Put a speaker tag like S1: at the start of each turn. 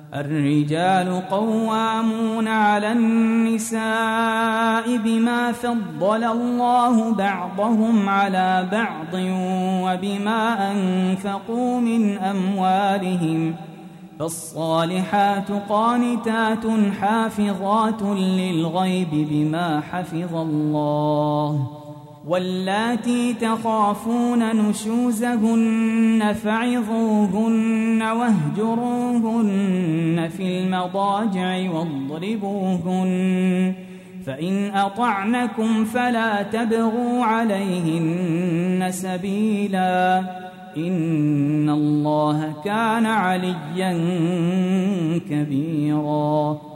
S1: الرجال قوامون على النساء بما فضل الله بعضهم على بعض وبما أنفقوا من أموالهم، فالصالحات قانتات حافظات للغيب بما حفظ الله، واللاتي تخافون نشوزهن فعظوهن واهجروهن في المضاجع واضربوهن، فإن أطعنكم فلا تبغوا عليهن سبيلا، إن الله كان عليا كبيرا.